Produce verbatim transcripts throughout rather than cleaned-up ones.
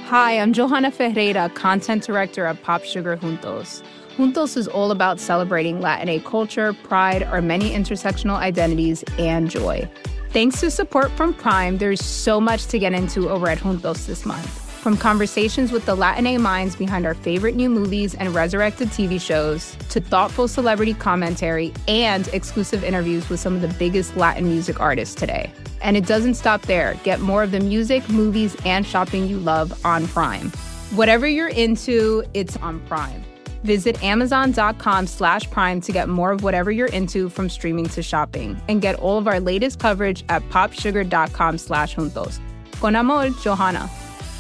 Hi, I'm Johanna Ferreira, content director of Pop Sugar Juntos. Juntos is all about celebrating Latinx culture, pride, our many intersectional identities, and joy. Thanks to support from Prime, there's so much to get into over at Juntos this month. From conversations with the Latinx minds behind our favorite new movies and resurrected T V shows, to thoughtful celebrity commentary and exclusive interviews with some of the biggest Latin music artists today. And it doesn't stop there. Get more of the music, movies, and shopping you love on Prime. Whatever you're into, it's on Prime. Visit amazon.com slash prime to get more of whatever you're into, from streaming to shopping. And get all of our latest coverage at popsugar.com slash juntos. Con amor, Johanna.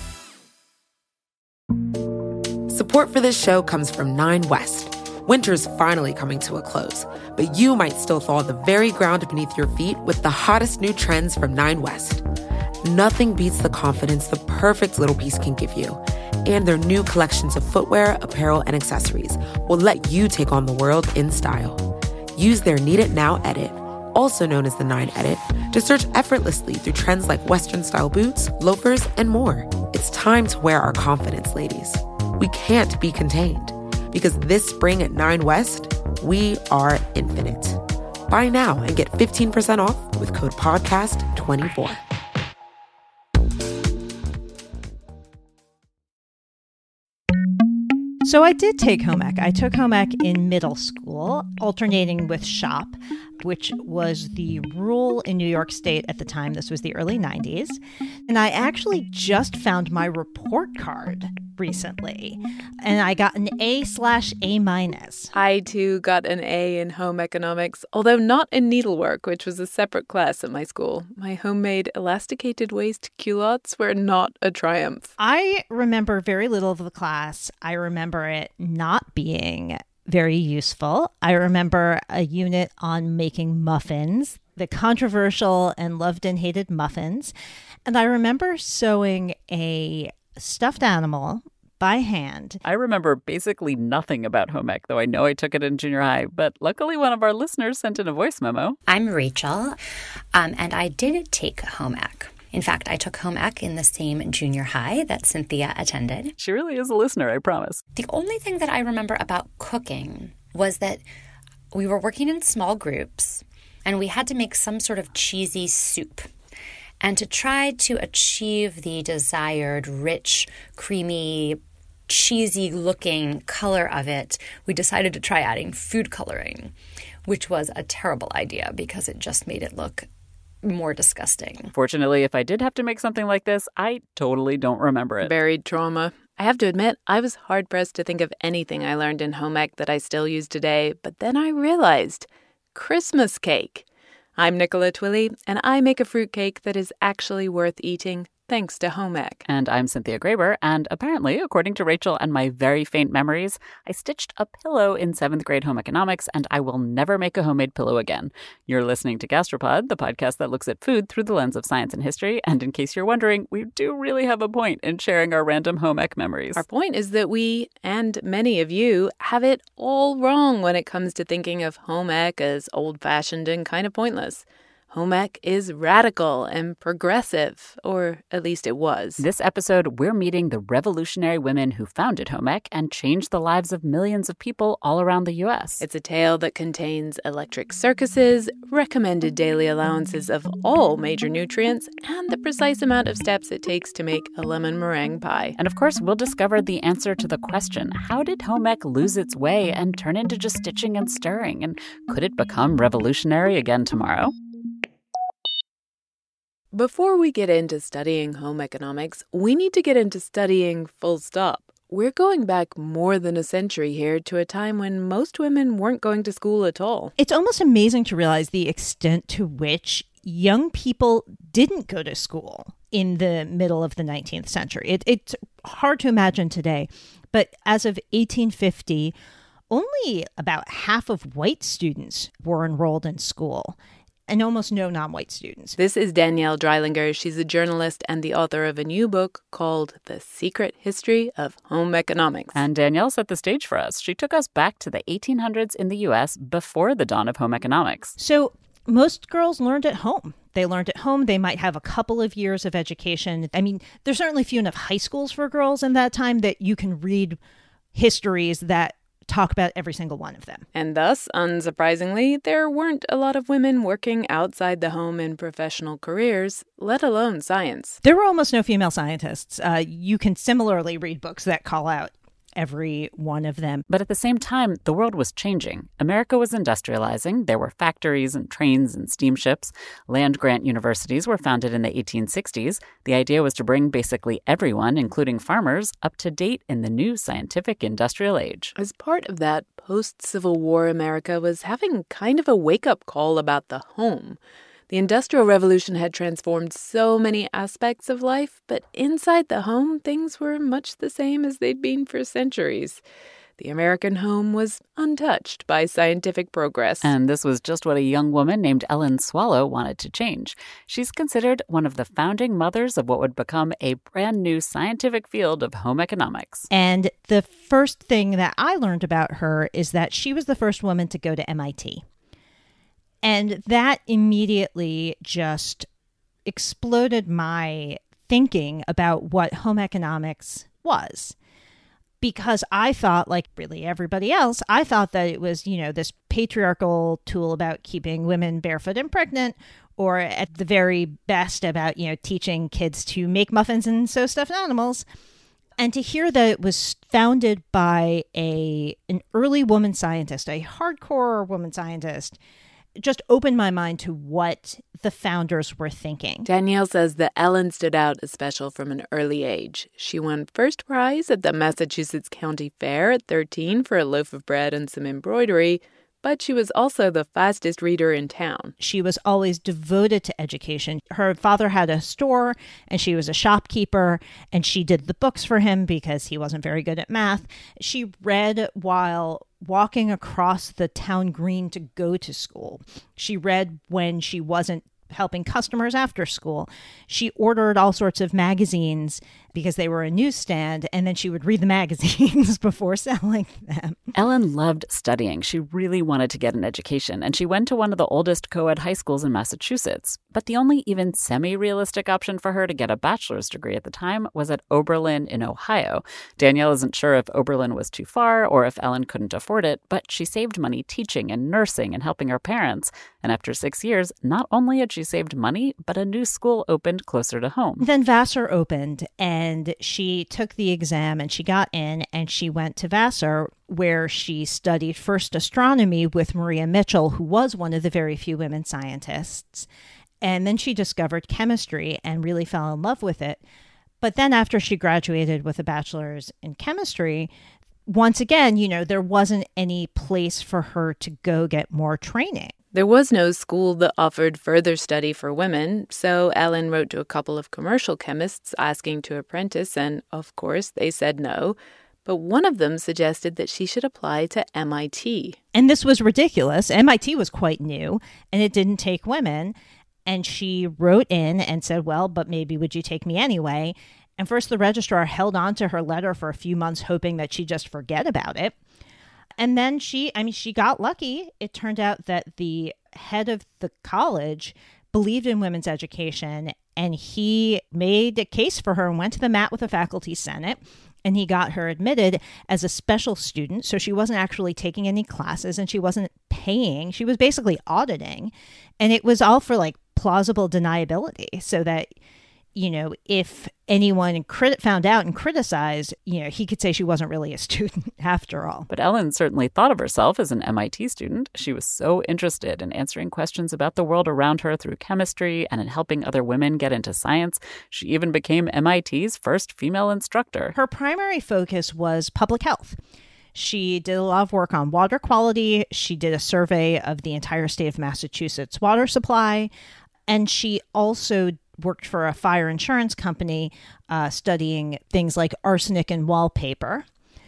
Support for this show comes from Nine West. Winter's finally coming to a close, but you might still thaw the very ground beneath your feet with the hottest new trends from Nine West. Nothing beats the confidence the perfect little piece can give you. And their new collections of footwear, apparel, and accessories will let you take on the world in style. Use their Need It Now edit, also known as the Nine Edit, to search effortlessly through trends like Western-style boots, loafers, and more. It's time to wear our confidence, ladies. We can't be contained, because this spring at Nine West, we are infinite. Buy now and get fifteen percent off with code podcast twenty-four. So I did take home ec. I took home ec in middle school, alternating with shop, which was the rule in New York State at the time. This was the early nineties. And I actually just found my report card recently, and I got an A slash A minus. I, too, got an A in home economics, although not in needlework, which was a separate class at my school. My homemade elasticated waist culottes were not a triumph. I remember very little of the class. I remember it not being very useful. I remember a unit on making muffins, the controversial and loved and hated muffins. And I remember sewing a stuffed animal by hand. I remember basically nothing about home ec, though I know I took it in junior high. But luckily, one of our listeners sent in a voice memo. I'm Rachel, um, and I did take home ec. In fact, I took home ec in the same junior high that Cynthia attended. She really is a listener, I promise. The only thing that I remember about cooking was that we were working in small groups, and we had to make some sort of cheesy soup. And to try to achieve the desired rich, creamy, cheesy-looking color of it, we decided to try adding food coloring, which was a terrible idea because it just made it look more disgusting. Fortunately, if I did have to make something like this, I totally don't remember it. Buried trauma. I have to admit, I was hard-pressed to think of anything I learned in home ec that I still use today, but then I realized Christmas cake. I'm Nicola Twilley, and I make a fruitcake that is actually worth eating thanks to home ec. And I'm Cynthia Graber, and apparently, according to Rachel and my very faint memories, I stitched a pillow in seventh grade home economics, and I will never make a homemade pillow again. You're listening to Gastropod, the podcast that looks at food through the lens of science and history, and in case you're wondering, we do really have a point in sharing our random home ec memories. Our point is that we, and many of you, have it all wrong when it comes to thinking of home ec as old-fashioned and kind of pointless. Home ec is radical and progressive, or at least it was. This episode, we're meeting the revolutionary women who founded home ec and changed the lives of millions of people all around the U S. It's a tale that contains electric circuses, recommended daily allowances of all major nutrients, and the precise amount of steps it takes to make a lemon meringue pie. And of course, we'll discover the answer to the question, how did home ec lose its way and turn into just stitching and stirring? And could it become revolutionary again tomorrow? Before we get into studying home economics, we need to get into studying full stop. We're going back more than a century here to a time when most women weren't going to school at all. It's almost amazing to realize the extent to which young people didn't go to school in the middle of the nineteenth century. It, it's hard to imagine today, but as of eighteen fifty, only about half of white students were enrolled in school, and almost no non-white students. This is Danielle Dreilinger. She's a journalist and the author of a new book called The Secret History of Home Economics. And Danielle set the stage for us. She took us back to the eighteen hundreds in the U S before the dawn of home economics. So most girls learned at home. They learned at home. They might have a couple of years of education. I mean, there's certainly few enough high schools for girls in that time that you can read histories that talk about every single one of them. And thus, unsurprisingly, there weren't a lot of women working outside the home in professional careers, let alone science. There were almost no female scientists. Uh, you can similarly read books that call out every one of them. But at the same time, the world was changing. America was industrializing. There were factories and trains and steamships. Land-grant universities were founded in the eighteen sixties. The idea was to bring basically everyone, including farmers, up to date in the new scientific industrial age. As part of that, post-Civil War America was having kind of a wake-up call about the home. The Industrial Revolution had transformed so many aspects of life, but inside the home, things were much the same as they'd been for centuries. The American home was untouched by scientific progress. And this was just what a young woman named Ellen Swallow wanted to change. She's considered one of the founding mothers of what would become a brand new scientific field of home economics. And the first thing that I learned about her is that she was the first woman to go to M I T. And that immediately just exploded my thinking about what home economics was. Because I thought, like really everybody else, I thought that it was, you know, this patriarchal tool about keeping women barefoot and pregnant, or at the very best about, you know, teaching kids to make muffins and sew stuffed animals. And to hear that it was founded by a an early woman scientist, a hardcore woman scientist, just opened my mind to what the founders were thinking. Danielle says that Ellen stood out as special from an early age. She won first prize at the Massachusetts County Fair at thirteen for a loaf of bread and some embroidery, but she was also the fastest reader in town. She was always devoted to education. Her father had a store, and she was a shopkeeper, and she did the books for him because he wasn't very good at math. She read while walking across the town green to go to school. She read when she wasn't helping customers after school. She ordered all sorts of magazines because they were a newsstand, and then she would read the magazines before selling them. Ellen loved studying. She really wanted to get an education, and she went to one of the oldest co-ed high schools in Massachusetts. But the only even semi-realistic option for her to get a bachelor's degree at the time was at Oberlin in Ohio. Danielle isn't sure if Oberlin was too far or if Ellen couldn't afford it, but she saved money teaching and nursing and helping her parents. And after six years, not only had she saved money, but a new school opened closer to home. Then Vassar opened, and she took the exam, and she got in, and she went to Vassar, where she studied first astronomy with Maria Mitchell, who was one of the very few women scientists. And then she discovered chemistry and really fell in love with it. But then after she graduated with a bachelor's in chemistry, once again, you know, there wasn't any place for her to go get more training. There was no school that offered further study for women, so Ellen wrote to a couple of commercial chemists asking to apprentice, and of course they said no. But one of them suggested that she should apply to M I T. And this was ridiculous. M I T was quite new, and it didn't take women. And she wrote in and said, well, but maybe would you take me anyway? And first the registrar held on to her letter for a few months, hoping that she'd just forget about it. And then she, I mean, she got lucky. It turned out that the head of the college believed in women's education, and he made a case for her and went to the mat with the faculty senate, and he got her admitted as a special student. So she wasn't actually taking any classes, and she wasn't paying. She was basically auditing, and it was all for like plausible deniability, so that, you know, if anyone crit- found out and criticized, you know, he could say she wasn't really a student after all. But Ellen certainly thought of herself as an M I T student. She was so interested in answering questions about the world around her through chemistry and in helping other women get into science. She even became M I T's first female instructor. Her primary focus was public health. She did a lot of work on water quality. She did a survey of the entire state of Massachusetts water supply. And she also worked for a fire insurance company uh, studying things like arsenic in wallpaper.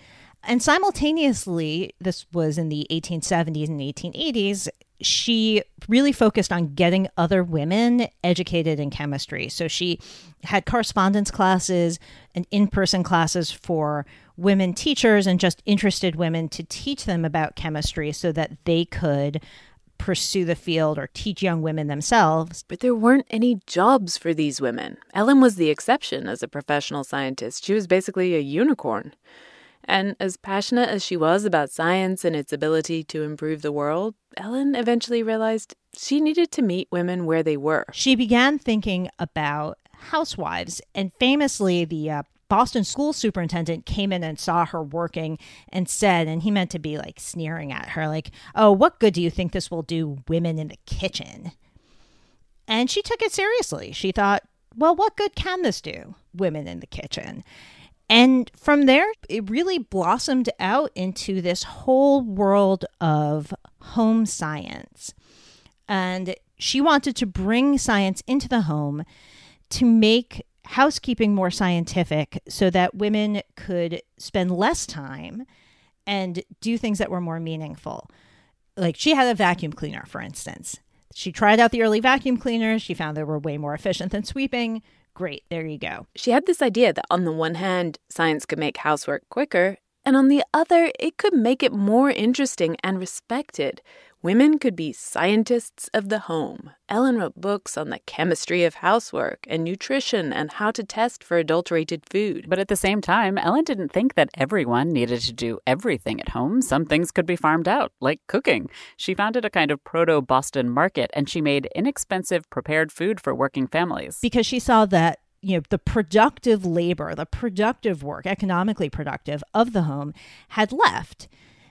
And simultaneously, this was in the eighteen seventies and eighteen eighties, she really focused on getting other women educated in chemistry. So she had correspondence classes and in-person classes for women teachers and just interested women to teach them about chemistry so that they could pursue the field or teach young women themselves. But there weren't any jobs for these women. Ellen was the exception as a professional scientist. She was basically a unicorn. And as passionate as she was about science and its ability to improve the world, Ellen eventually realized she needed to meet women where they were. She began thinking about housewives, and famously the uh, Boston school superintendent came in and saw her working and said, and he meant to be like sneering at her, like, oh, what good do you think this will do women in the kitchen? And she took it seriously. She thought, well, what good can this do women in the kitchen? And from there, it really blossomed out into this whole world of home science. And she wanted to bring science into the home to make housekeeping more scientific so that women could spend less time and do things that were more meaningful. Like she had a vacuum cleaner, for instance. She tried out the early vacuum cleaners. She found they were way more efficient than sweeping. Great, there you go. She had this idea that on the one hand, science could make housework quicker, and on the other, it could make it more interesting and respected. Women could be scientists of the home. Ellen wrote books on the chemistry of housework and nutrition and how to test for adulterated food. But at the same time, Ellen didn't think that everyone needed to do everything at home. Some things could be farmed out, like cooking. She founded a kind of proto-Boston market, and she made inexpensive prepared food for working families. Because she saw that, you know, the productive labor, the productive work, economically productive of the home had left.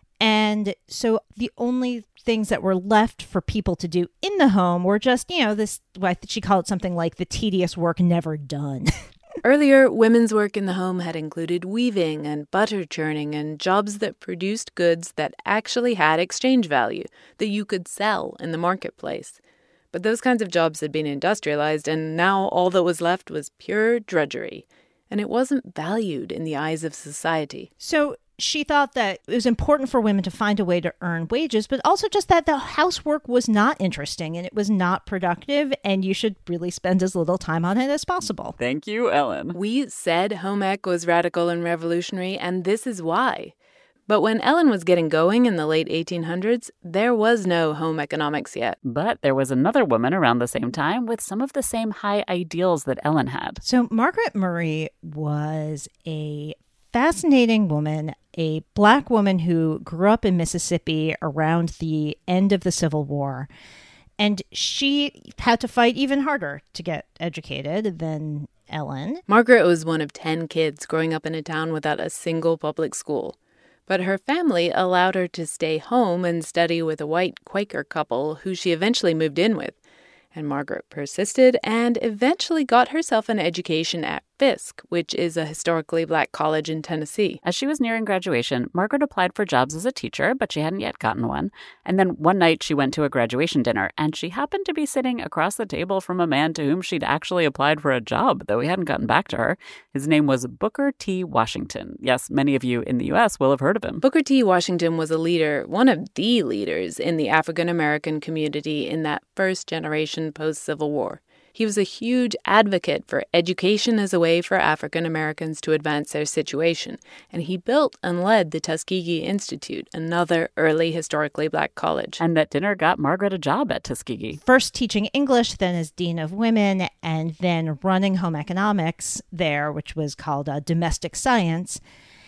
And so the only things that were left for people to do in the home were just, you know, this, what she called it something like the tedious work never done. Earlier, women's work in the home had included weaving and butter churning and jobs that produced goods that actually had exchange value, that you could sell in the marketplace. But those kinds of jobs had been industrialized, and now all that was left was pure drudgery. And it wasn't valued in the eyes of society. So she thought that it was important for women to find a way to earn wages, but also just that the housework was not interesting and it was not productive, and you should really spend as little time on it as possible. Thank you, Ellen. We said home ec was radical and revolutionary, and this is why. But when Ellen was getting going in the late eighteen hundreds, there was no home economics yet. But there was another woman around the same time with some of the same high ideals that Ellen had. So Margaret Murray was a fascinating woman, a Black woman who grew up in Mississippi around the end of the Civil War. And she had to fight even harder to get educated than Ellen. Margaret was one of ten kids growing up in a town without a single public school. But her family allowed her to stay home and study with a white Quaker couple who she eventually moved in with. And Margaret persisted and eventually got herself an education at Fisk, which is a historically Black college in Tennessee. As she was nearing graduation, Margaret applied for jobs as a teacher, but she hadn't yet gotten one. And then one night she went to a graduation dinner, and she happened to be sitting across the table from a man to whom she'd actually applied for a job, though he hadn't gotten back to her. His name was Booker T. Washington. Yes, many of you in the U S will have heard of him. Booker T. Washington was a leader, one of the leaders in the African-American community in that first generation post-Civil War. He was a huge advocate for education as a way for African Americans to advance their situation, and he built and led the Tuskegee Institute, another early historically Black college. And that dinner got Margaret a job at Tuskegee. First teaching English, then as Dean of Women, and then running home economics there, which was called uh, domestic science,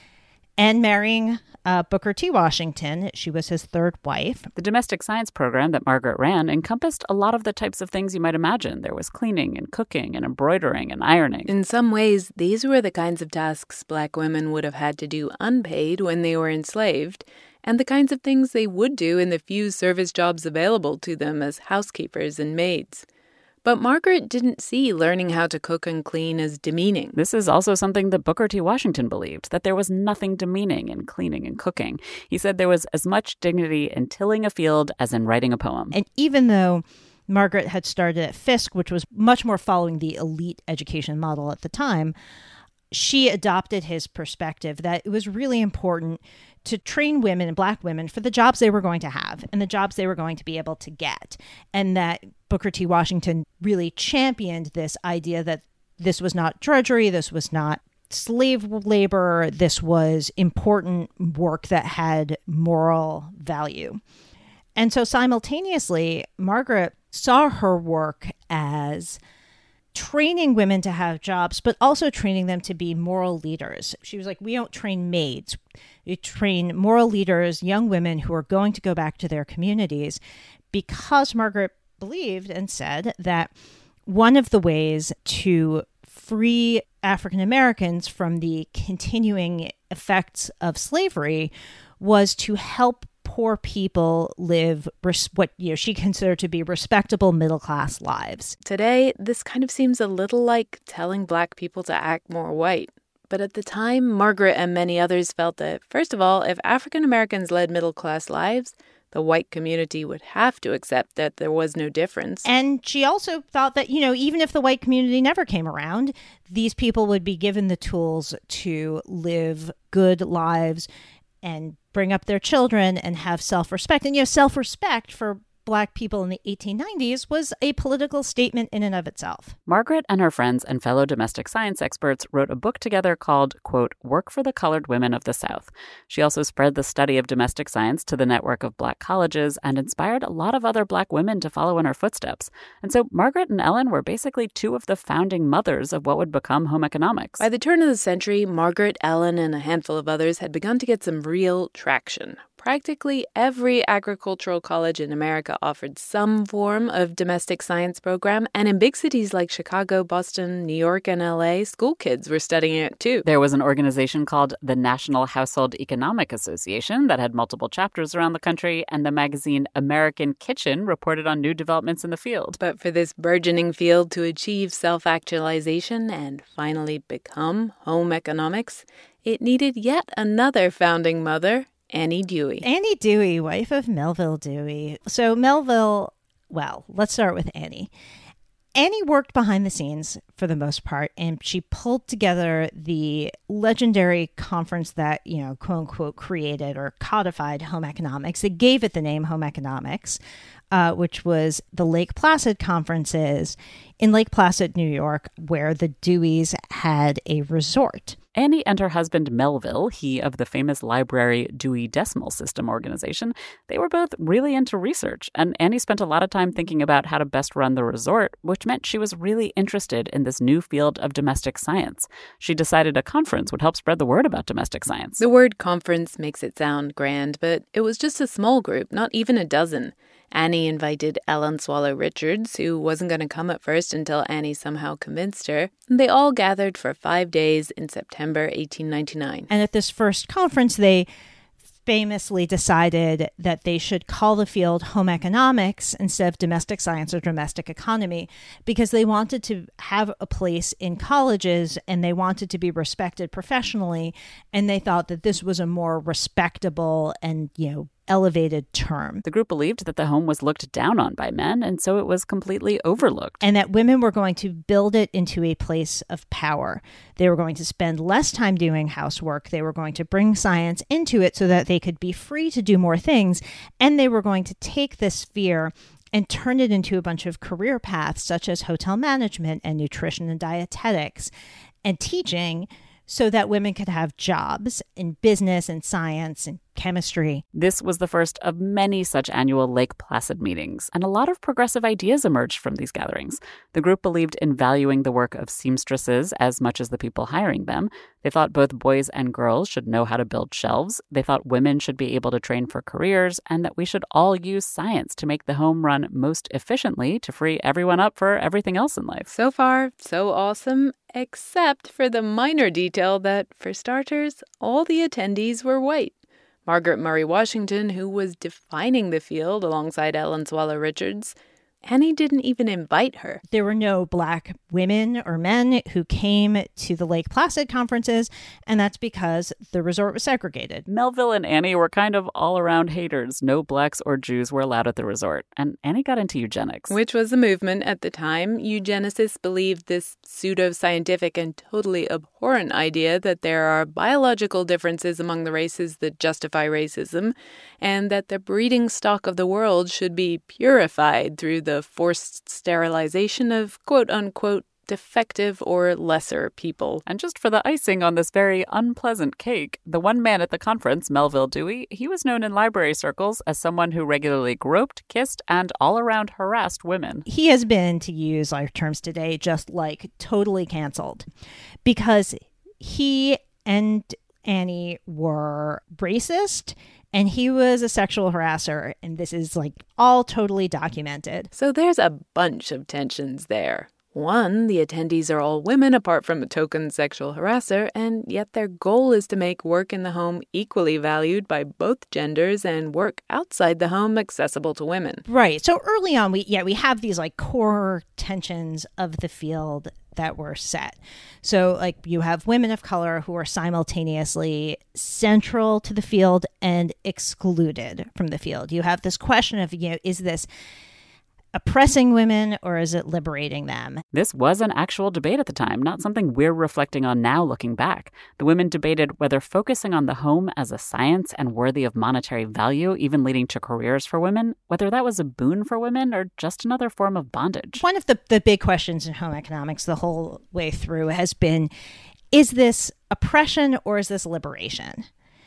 and marrying uh, Booker T. Washington. She was his third wife. The domestic science program that Margaret ran encompassed a lot of the types of things you might imagine. There was cleaning and cooking and embroidering and ironing. In some ways, these were the kinds of tasks Black women would have had to do unpaid when they were enslaved, and the kinds of things they would do in the few service jobs available to them as housekeepers and maids. But Margaret didn't see learning how to cook and clean as demeaning. This is also something that Booker T. Washington believed, that there was nothing demeaning in cleaning and cooking. He said there was as much dignity in tilling a field as in writing a poem. And even though Margaret had started at Fisk, which was much more following the elite education model at the time, she adopted his perspective that it was really important to train women and Black women for the jobs they were going to have and the jobs they were going to be able to get. And that Booker T. Washington really championed this idea that this was not drudgery, this was not slave labor, this was important work that had moral value. And so simultaneously, Margaret saw her work as training women to have jobs, but also training them to be moral leaders. She was like, we don't train maids. We train moral leaders, young women who are going to go back to their communities, because Margaret believed and said that one of the ways to free African Americans from the continuing effects of slavery was to help poor people live res- what you know she considered to be respectable middle-class lives. Today, this kind of seems a little like telling Black people to act more white. But at the time, Margaret and many others felt that, first of all, if African Americans led middle-class lives, the white community would have to accept that there was no difference. And she also thought that, you know, even if the white community never came around, these people would be given the tools to live good lives and bring up their children and have self-respect. And, you know, self-respect for Black people in the eighteen nineties was a political statement in and of itself. Margaret and her friends and fellow domestic science experts wrote a book together called, quote, Work for the Colored Women of the South. She also spread the study of domestic science to the network of Black colleges and inspired a lot of other Black women to follow in her footsteps. And so Margaret and Ellen were basically two of the founding mothers of what would become home economics. By the turn of the century, Margaret, Ellen, and a handful of others had begun to get some real traction. Practically every agricultural college in America offered some form of domestic science program, and in big cities like Chicago, Boston, New York, and L A, school kids were studying it too. There was an organization called the National Household Economic Association that had multiple chapters around the country, and the magazine American Kitchen reported on new developments in the field. But for this burgeoning field to achieve self-actualization and finally become home economics, it needed yet another founding mother, Annie Dewey. Annie Dewey, wife of Melville Dewey. So Melville, well, let's start with Annie. Annie worked behind the scenes for the most part, and she pulled together the legendary conference that, you know, quote unquote, created or codified home economics. They gave it the name home economics, uh, which was the Lake Placid conferences in Lake Placid, New York, where the Deweys had a resort. Annie and her husband Melville, he of the famous library Dewey Decimal System organization, they were both really into research, and Annie spent a lot of time thinking about how to best run the resort, which meant she was really interested in this new field of domestic science. She decided a conference would help spread the word about domestic science. The word conference makes it sound grand, but it was just a small group, not even a dozen. Annie invited Ellen Swallow Richards, who wasn't going to come at first until Annie somehow convinced her. They all gathered for five days in September eighteen ninety-nine. And at this first conference, they famously decided that they should call the field home economics instead of domestic science or domestic economy, because they wanted to have a place in colleges and they wanted to be respected professionally. And they thought that this was a more respectable and, you know, elevated term. The group believed that the home was looked down on by men, and so it was completely overlooked. And that women were going to build it into a place of power. They were going to spend less time doing housework. They were going to bring science into it so that they could be free to do more things. And they were going to take this sphere and turn it into a bunch of career paths, such as hotel management and nutrition and dietetics and teaching, so that women could have jobs in business and science and chemistry. This was the first of many such annual Lake Placid meetings, and a lot of progressive ideas emerged from these gatherings. The group believed in valuing the work of seamstresses as much as the people hiring them. They thought both boys and girls should know how to build shelves. They thought women should be able to train for careers, and that we should all use science to make the home run most efficiently to free everyone up for everything else in life. So far, so awesome, except for the minor detail that, for starters, all the attendees were white. Margaret Murray Washington, who was defining the field alongside Ellen Swallow Richards, Annie didn't even invite her. There were no Black women or men who came to the Lake Placid conferences, and that's because the resort was segregated. Melville and Annie were kind of all-around haters. No Blacks or Jews were allowed at the resort, and Annie got into eugenics. Which was a movement at the time. Eugenicists believed this pseudo-scientific and totally abhorrent idea that there are biological differences among the races that justify racism, and that the breeding stock of the world should be purified through the the forced sterilization of quote-unquote defective or lesser people. And just for the icing on this very unpleasant cake, the one man at the conference, Melville Dewey, he was known in library circles as someone who regularly groped, kissed, and all-around harassed women. He has been, to use our terms today, just like totally canceled because he and Annie were racist and he was a sexual harasser, and this is like all totally documented. So there's a bunch of tensions there. One, the attendees are all women apart from a token sexual harasser, and yet their goal is to make work in the home equally valued by both genders and work outside the home accessible to women. Right. So early on, we yeah, we have these like core tensions of the field that were set. So like you have women of color who are simultaneously central to the field and excluded from the field. You have this question of, you know, is this oppressing women or is it liberating them? This was an actual debate at the time, not something we're reflecting on now looking back. The women debated whether focusing on the home as a science and worthy of monetary value, even leading to careers for women, whether that was a boon for women or just another form of bondage. One of the, the big questions in home economics the whole way through has been, is this oppression or is this liberation?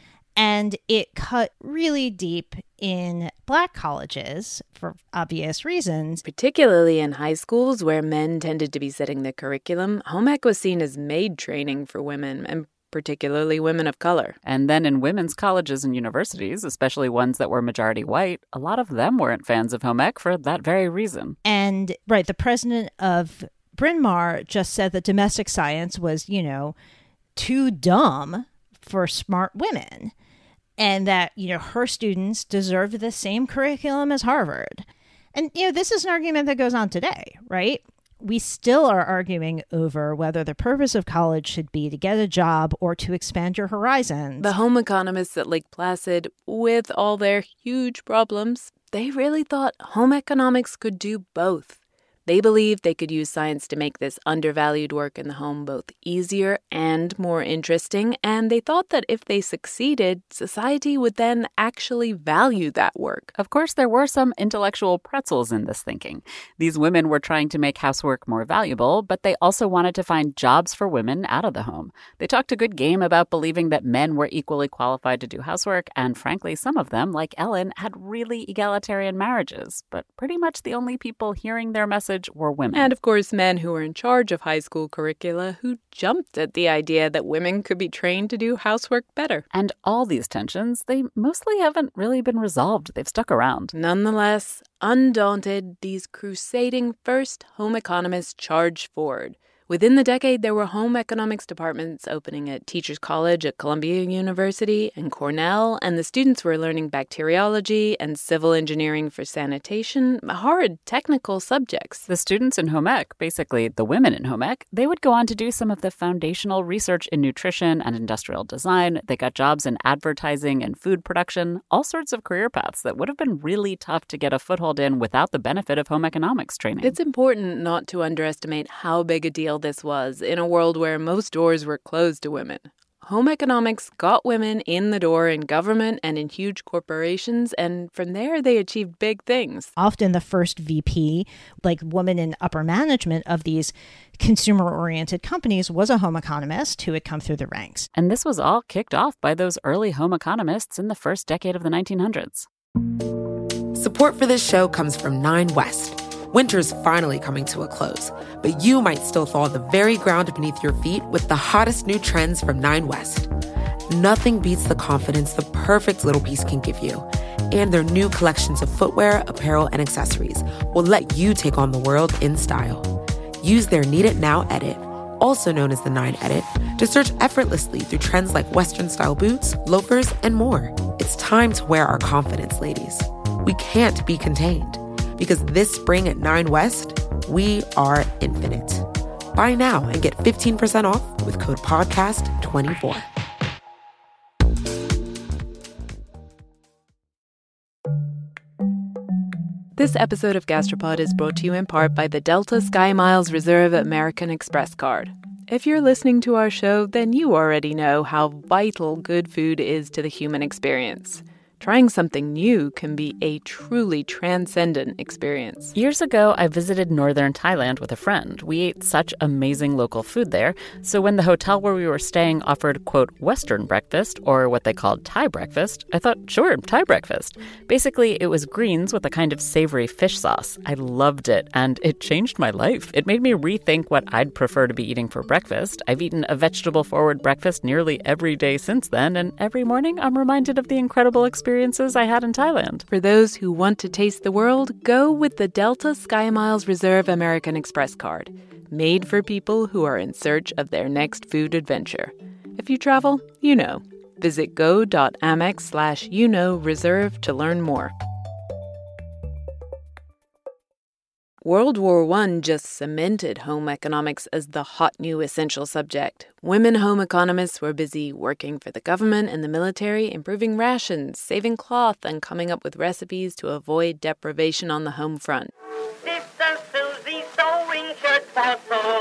And it cut really deep in Black colleges for obvious reasons. Particularly in high schools where men tended to be setting the curriculum, home ec was seen as maid training for women, and particularly women of color. And then in women's colleges and universities, especially ones that were majority white, a lot of them weren't fans of home ec for that very reason. And, right, the president of Bryn Mawr just said that domestic science was, you know, too dumb for smart women. And that, you know, her students deserved the same curriculum as Harvard. And, you know, this is an argument that goes on today, right? We still are arguing over whether the purpose of college should be to get a job or to expand your horizons. The home economists at Lake Placid, with all their huge problems, they really thought home economics could do both. They believed they could use science to make this undervalued work in the home both easier and more interesting, and they thought that if they succeeded, society would then actually value that work. Of course, there were some intellectual pretzels in this thinking. These women were trying to make housework more valuable, but they also wanted to find jobs for women out of the home. They talked a good game about believing that men were equally qualified to do housework, and frankly, some of them, like Ellen, had really egalitarian marriages, but pretty much the only people hearing their message were women. And of course, men who were in charge of high school curricula who jumped at the idea that women could be trained to do housework better. And all these tensions, they mostly haven't really been resolved. They've stuck around. Nonetheless, undaunted, these crusading first home economists charged forward. Within the decade, there were home economics departments opening at Teachers College at Columbia University and Cornell, and the students were learning bacteriology and civil engineering for sanitation, hard technical subjects. The students in home ec, basically the women in home ec, they would go on to do some of the foundational research in nutrition and industrial design. They got jobs in advertising and food production, all sorts of career paths that would have been really tough to get a foothold in without the benefit of home economics training. It's important not to underestimate how big a deal this was in a world where most doors were closed to women. Home economics got women in the door in government and in huge corporations, and from there they achieved big things. Often the first V P, like woman in upper management of these consumer-oriented companies, was a home economist who had come through the ranks. And this was all kicked off by those early home economists in the first decade of the nineteen hundreds. Support for this show comes from Nine West. Winter's finally coming to a close, but you might still thaw the very ground beneath your feet with the hottest new trends from Nine West. Nothing beats the confidence the perfect little piece can give you. And their new collections of footwear, apparel, and accessories will let you take on the world in style. Use their Need It Now edit, also known as the Nine Edit, to search effortlessly through trends like Western-style boots, loafers, and more. It's time to wear our confidence, ladies. We can't be contained. Because this spring at Nine West, we are infinite. Buy now and get fifteen percent off with code podcast twenty-four. This episode of Gastropod is brought to you in part by the Delta SkyMiles Reserve American Express card. If you're listening to our show, then you already know how vital good food is to the human experience. Trying something new can be a truly transcendent experience. Years ago, I visited northern Thailand with a friend. We ate such amazing local food there. So when the hotel where we were staying offered, quote, Western breakfast, or what they called Thai breakfast, I thought, sure, Thai breakfast. Basically, it was greens with a kind of savory fish sauce. I loved it, and it changed my life. It made me rethink what I'd prefer to be eating for breakfast. I've eaten a vegetable-forward breakfast nearly every day since then, and every morning I'm reminded of the incredible experiences I had in Thailand. For those who want to taste the world, go with the Delta SkyMiles Reserve American Express card, made for people who are in search of their next food adventure. If you travel, you know. Visit go.amex slash you know reserve to learn more. World War One just cemented home economics as the hot new essential subject. Women home economists were busy working for the government and the military, improving rations, saving cloth, and coming up with recipes to avoid deprivation on the home front. Sister Susie sewing shirts for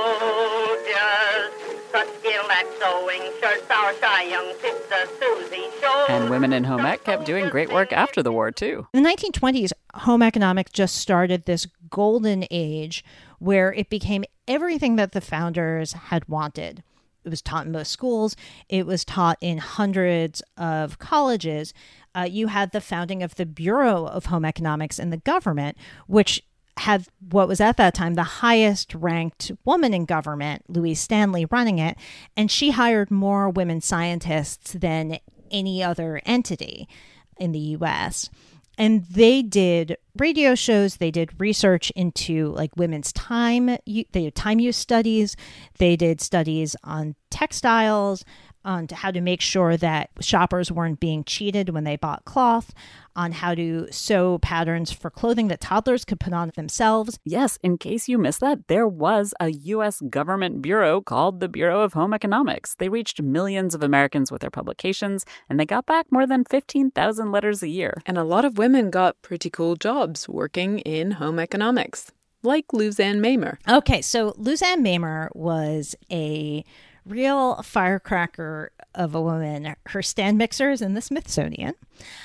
soldiers. Such skill at sewing shirts, our shy young sister Susie showed. And women in home ec kept doing great work after the war, too. In the nineteen twenties, home economics just started this golden age where it became everything that the founders had wanted. It was taught in most schools. It was taught in hundreds of colleges. Uh, you had the founding of the Bureau of Home Economics in the government, which had what was at that time the highest ranked woman in government, Louise Stanley, running it. And she hired more women scientists than any other entity in the U S. And they did radio shows. They did research into like women's time. They did time use studies. They did studies on textiles, on how to make sure that shoppers weren't being cheated when they bought cloth, on how to sew patterns for clothing that toddlers could put on themselves. Yes, in case you missed that, there was a U S government bureau called the Bureau of Home Economics. They reached millions of Americans with their publications, and they got back more than fifteen thousand letters a year. And a lot of women got pretty cool jobs working in home economics, like Luzanne Mamer. Okay, so Luzanne Mamer was a real firecracker of a woman. Her stand mixer is in the Smithsonian.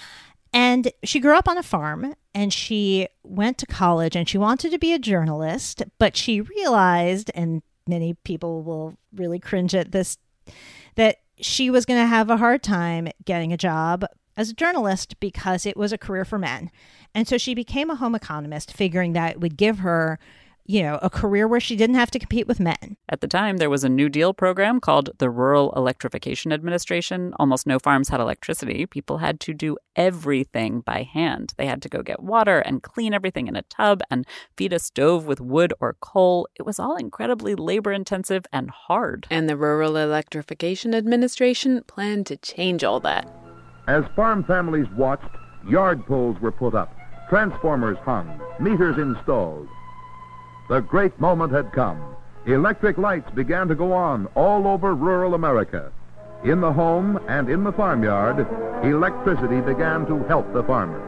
And she grew up on a farm, and she went to college, and she wanted to be a journalist, but she realized, and many people will really cringe at this, that she was going to have a hard time getting a job as a journalist because it was a career for men. And so she became a home economist, figuring that it would give her, you know, a career where she didn't have to compete with men. At the time, there was a New Deal program called the Rural Electrification Administration. Almost no farms had electricity. People had to do everything by hand. They had to go get water and clean everything in a tub and feed a stove with wood or coal. It was all incredibly labor-intensive and hard. And the Rural Electrification Administration planned to change all that. As farm families watched, yard poles were put up, transformers hung, meters installed. The great moment had come. Electric lights began to go on all over rural America. In the home and in the farmyard, electricity began to help the farmer.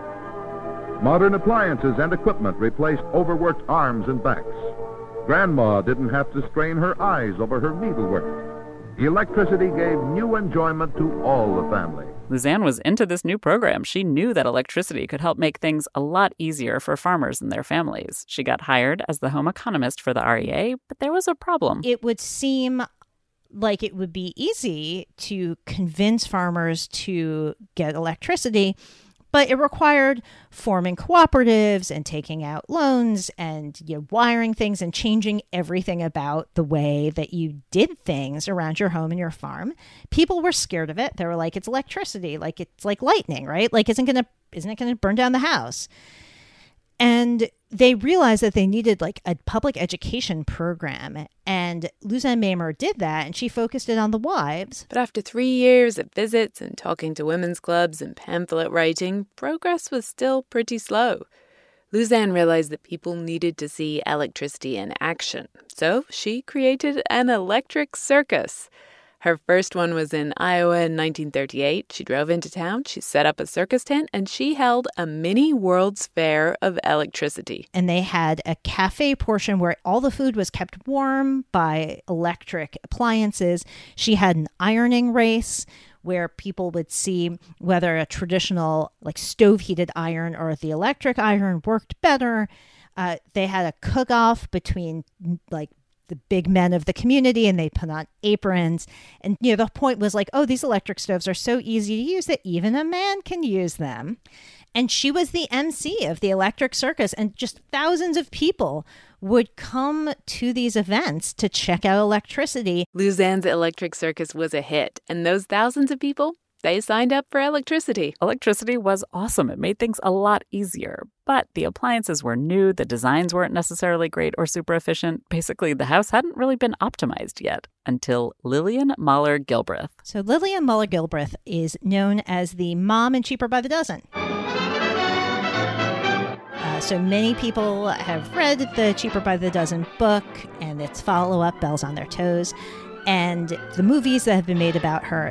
Modern appliances and equipment replaced overworked arms and backs. Grandma didn't have to strain her eyes over her needlework. Electricity gave new enjoyment to all the family. Luzanne was into this new program. She knew that electricity could help make things a lot easier for farmers and their families. She got hired as the home economist for the R E A, but there was a problem. It would seem like it would be easy to convince farmers to get electricity, but it required forming cooperatives and taking out loans and, you know, wiring things and changing everything about the way that you did things around your home and your farm. People were scared of it. They were like, it's electricity, like it's like lightning, right? Like, isn't gonna isn't it gonna burn down the house? And they realized that they needed like a public education program. And Luzanne Mamer did that, and she focused it on the wives. But after three years of visits and talking to women's clubs and pamphlet writing, progress was still pretty slow. Luzanne realized that people needed to see electricity in action. So she created an electric circus. Her first one was in Iowa in nineteen thirty-eight. She drove into town, she set up a circus tent, and she held a mini World's Fair of electricity. And they had a cafe portion where all the food was kept warm by electric appliances. She had an ironing race where people would see whether a traditional like stove heated iron or the electric iron worked better. Uh, they had a cook-off between like the big men of the community, and they put on aprons. And, you know, the point was like, oh, these electric stoves are so easy to use that even a man can use them. And she was the M C of the Electric Circus, and just thousands of people would come to these events to check out electricity. Luzanne's Electric Circus was a hit, and those thousands of people, they signed up for electricity. Electricity was awesome. It made things a lot easier. But the appliances were new, the designs weren't necessarily great or super efficient. Basically, the house hadn't really been optimized yet until Lillian Moller Gilbreth. So Lillian Moller Gilbreth is known as the mom in Cheaper by the Dozen. Uh, so many people have read the Cheaper by the Dozen book and its follow-up, Bells on Their Toes, and the movies that have been made about her.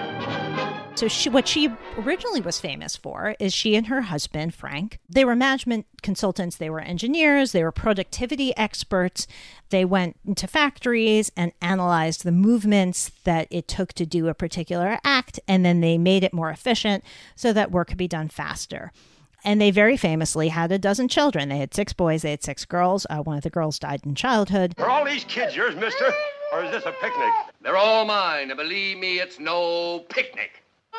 So she, what she originally was famous for is she and her husband, Frank, they were management consultants, they were engineers, they were productivity experts. They went into factories and analyzed the movements that it took to do a particular act, and then they made it more efficient so that work could be done faster. And they very famously had a dozen children. They had six boys, they had six girls. Uh, one of the girls died in childhood. Are all these kids yours, mister? Or is this a picnic? They're all mine, and believe me, it's no picnic.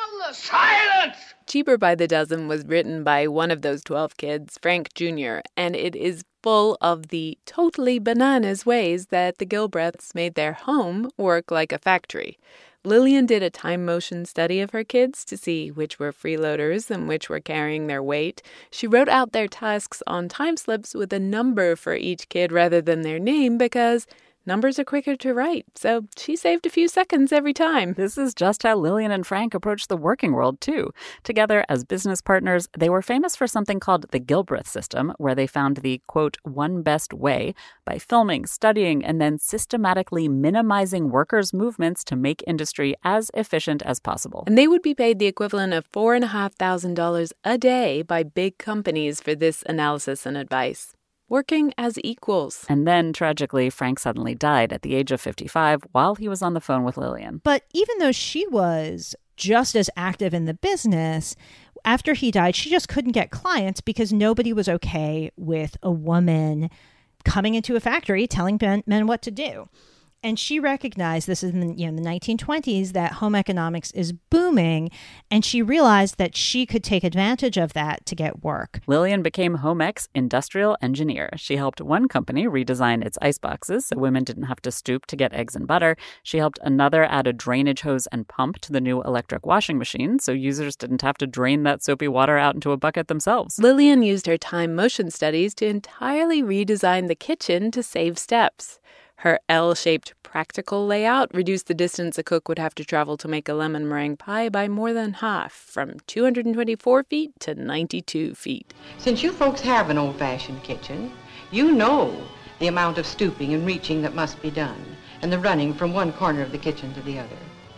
Silence! Cheaper by the Dozen was written by one of those twelve kids, Frank Junior, and it is full of the totally bananas ways that the Gilbreths made their home work like a factory. Lillian did a time motion study of her kids to see which were freeloaders and which were carrying their weight. She wrote out their tasks on time slips with a number for each kid rather than their name because numbers are quicker to write, so she saved a few seconds every time. This is just how Lillian and Frank approached the working world, too. Together as business partners, they were famous for something called the Gilbreth system, where they found the, quote, one best way by filming, studying, and then systematically minimizing workers' movements to make industry as efficient as possible. And they would be paid the equivalent of four thousand five hundred dollars a day by big companies for this analysis and advice. Working as equals. And then, tragically, Frank suddenly died at the age of fifty-five while he was on the phone with Lillian. But even though she was just as active in the business, after he died, she just couldn't get clients because nobody was okay with a woman coming into a factory telling men, men what to do. And she recognized, this is in the, you know, the nineteen twenties, that home economics is booming, and she realized that she could take advantage of that to get work. Lillian became Home Ec's industrial engineer. She helped one company redesign its ice boxes so women didn't have to stoop to get eggs and butter. She helped another add a drainage hose and pump to the new electric washing machine so users didn't have to drain that soapy water out into a bucket themselves. Lillian used her time motion studies to entirely redesign the kitchen to save steps. Her L-shaped practical layout reduced the distance a cook would have to travel to make a lemon meringue pie by more than half, from two hundred twenty-four feet to ninety-two feet. Since you folks have an old-fashioned kitchen, you know the amount of stooping and reaching that must be done, and the running from one corner of the kitchen to the other.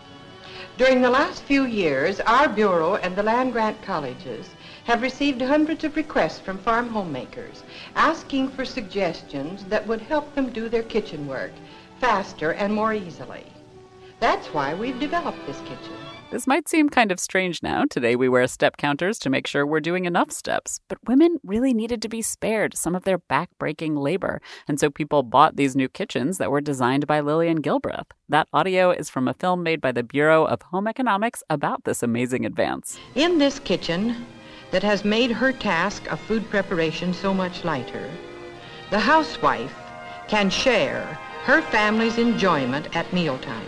During the last few years, our Bureau and the land-grant colleges have received hundreds of requests from farm homemakers asking for suggestions that would help them do their kitchen work faster and more easily. That's why we've developed this kitchen. This might seem kind of strange now. Today we wear step counters to make sure we're doing enough steps. But women really needed to be spared some of their back-breaking labor. And so people bought these new kitchens that were designed by Lillian Gilbreth. That audio is from a film made by the Bureau of Home Economics about this amazing advance. In this kitchen that has made her task of food preparation so much lighter, the housewife can share her family's enjoyment at mealtime.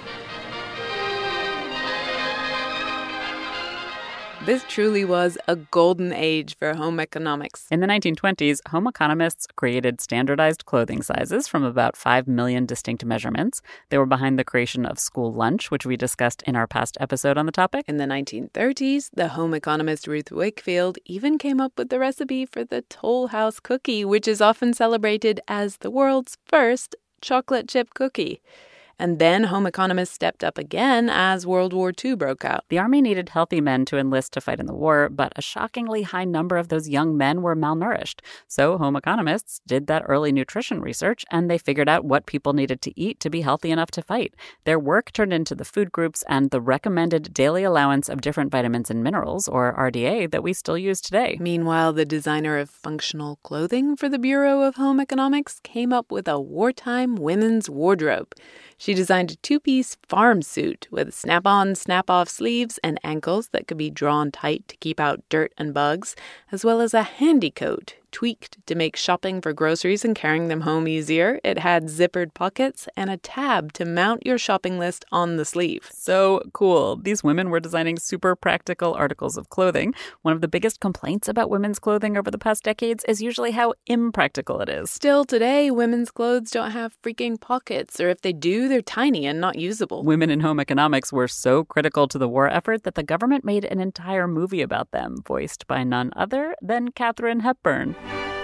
This truly was a golden age for home economics. In the nineteen twenties, home economists created standardized clothing sizes from about five million distinct measurements. They were behind the creation of school lunch, which we discussed in our past episode on the topic. In the nineteen thirties, the home economist Ruth Wakefield even came up with the recipe for the Toll House cookie, which is often celebrated as the world's first chocolate chip cookie. And then home economists stepped up again as World War Two broke out. The Army needed healthy men to enlist to fight in the war, but a shockingly high number of those young men were malnourished. So home economists did that early nutrition research, and they figured out what people needed to eat to be healthy enough to fight. Their work turned into the food groups and the recommended daily allowance of different vitamins and minerals, or R D A, that we still use today. Meanwhile, the designer of functional clothing for the Bureau of Home Economics came up with a wartime women's wardrobe. She designed a two-piece farm suit with snap-on, snap-off sleeves and ankles that could be drawn tight to keep out dirt and bugs, as well as a handy coat tweaked to make shopping for groceries and carrying them home easier. It had zippered pockets and a tab to mount your shopping list on the sleeve. So cool. These women were designing super practical articles of clothing. One of the biggest complaints about women's clothing over the past decades is usually how impractical it is. Still today, women's clothes don't have freaking pockets, or if they do, they're tiny and not usable. Women in home economics were so critical to the war effort that the government made an entire movie about them, voiced by none other than Katharine Hepburn.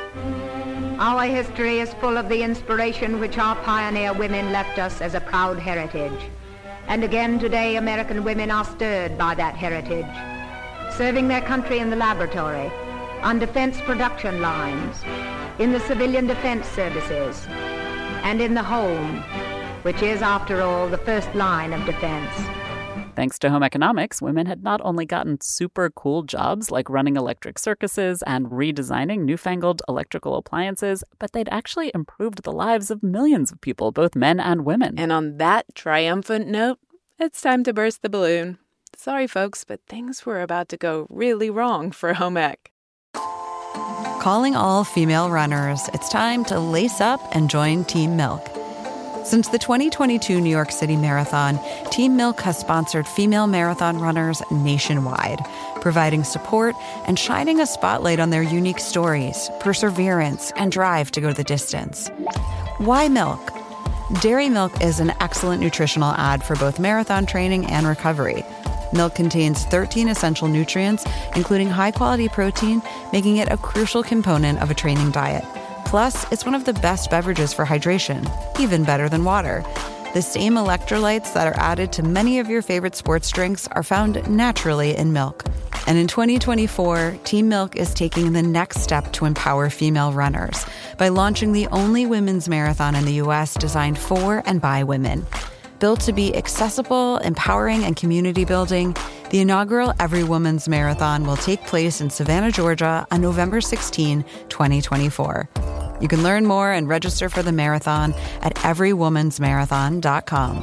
Our history is full of the inspiration which our pioneer women left us as a proud heritage. And again today, American women are stirred by that heritage, serving their country in the laboratory, on defense production lines, in the civilian defense services, and in the home, which is, after all, the first line of defense. Thanks to home economics, women had not only gotten super cool jobs like running electric circuses and redesigning newfangled electrical appliances, but they'd actually improved the lives of millions of people, both men and women. And on that triumphant note, it's time to burst the balloon. Sorry, folks, but things were about to go really wrong for home ec. Calling all female runners, it's time to lace up and join Team Milk. Since the twenty twenty-two New York City Marathon, Team Milk has sponsored female marathon runners nationwide, providing support and shining a spotlight on their unique stories, perseverance, and drive to go the distance. Why milk? Dairy milk is an excellent nutritional ad for both marathon training and recovery. Milk contains thirteen essential nutrients, including high-quality protein, making it a crucial component of a training diet. Plus, it's one of the best beverages for hydration, even better than water. The same electrolytes that are added to many of your favorite sports drinks are found naturally in milk. And in twenty twenty-four, Team Milk is taking the next step to empower female runners by launching the only women's marathon in the U S designed for and by women. Built to be accessible, empowering, and community building, the inaugural Every Woman's Marathon will take place in Savannah, Georgia on November sixteenth, twenty twenty-four. You can learn more and register for the marathon at every woman's marathon dot com.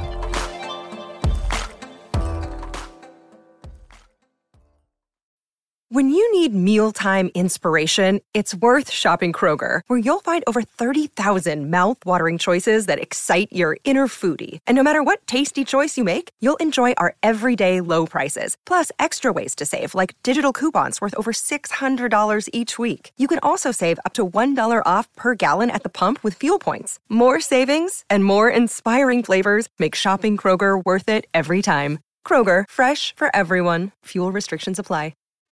When you need mealtime inspiration, it's worth shopping Kroger, where you'll find over thirty thousand mouth-watering choices that excite your inner foodie. And no matter what tasty choice you make, you'll enjoy our everyday low prices, plus extra ways to save, like digital coupons worth over six hundred dollars each week. You can also save up to one dollar off per gallon at the pump with fuel points. More savings and more inspiring flavors make shopping Kroger worth it every time. Kroger, fresh for everyone. Fuel restrictions apply.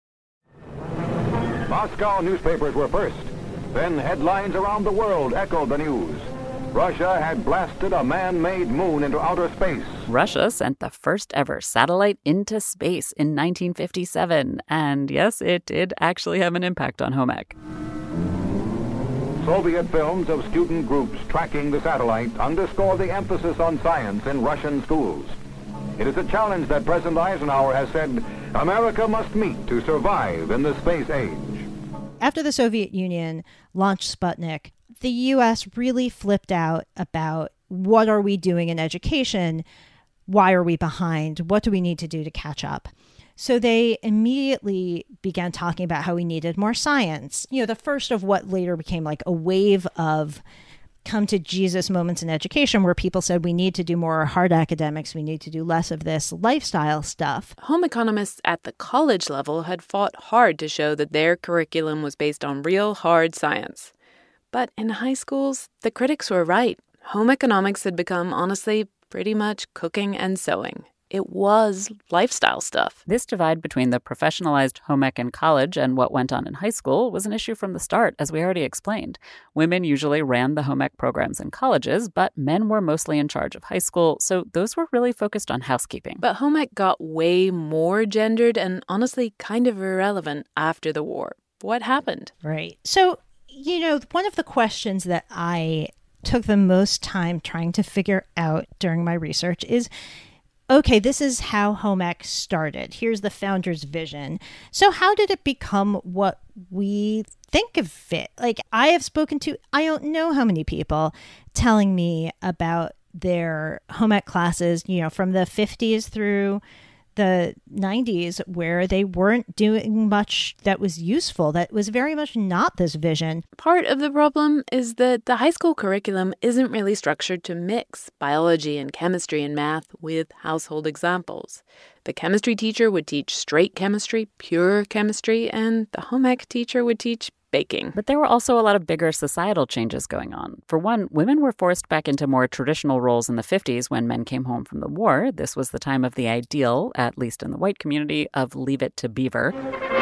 Moscow newspapers were first. Then headlines around the world echoed the news. Russia had blasted a man-made moon into outer space. Russia sent the first ever satellite into space in nineteen fifty-seven. And yes, it did actually have an impact on home ec. Soviet films of student groups tracking the satellite underscore the emphasis on science in Russian schools. It is a challenge that President Eisenhower has said America must meet to survive in the space age. After the Soviet Union launched Sputnik, the U S really flipped out about what are we doing in education? Why are we behind? What do we need to do to catch up? So they immediately began talking about how we needed more science. You know, the first of what later became like a wave of come to Jesus moments in education where people said we need to do more hard academics, we need to do less of this lifestyle stuff. Home economists at the college level had fought hard to show that their curriculum was based on real hard science. But in high schools, the critics were right. Home economics had become, honestly, pretty much cooking and sewing. It was lifestyle stuff. This divide between the professionalized home ec in college and what went on in high school was an issue from the start, as we already explained. Women usually ran the home ec programs in colleges, but men were mostly in charge of high school, so those were really focused on housekeeping. But home ec got way more gendered and honestly kind of irrelevant after the war. What happened? Right. So, you know, one of the questions that I took the most time trying to figure out during my research is, okay, this is how home ec started. Here's the founder's vision. So how did it become what we think of it? Like, I have spoken to, I don't know how many people telling me about their home ec classes, you know, from the fifties through the nineties, where they weren't doing much that was useful, that was very much not this vision. Part of the problem is that the high school curriculum isn't really structured to mix biology and chemistry and math with household examples. The chemistry teacher would teach straight chemistry, pure chemistry, and the home ec teacher would teach baking. But there were also a lot of bigger societal changes going on. For one, women were forced back into more traditional roles in the fifties when men came home from the war. This was the time of the ideal, at least in the white community, of leave it to Beaver.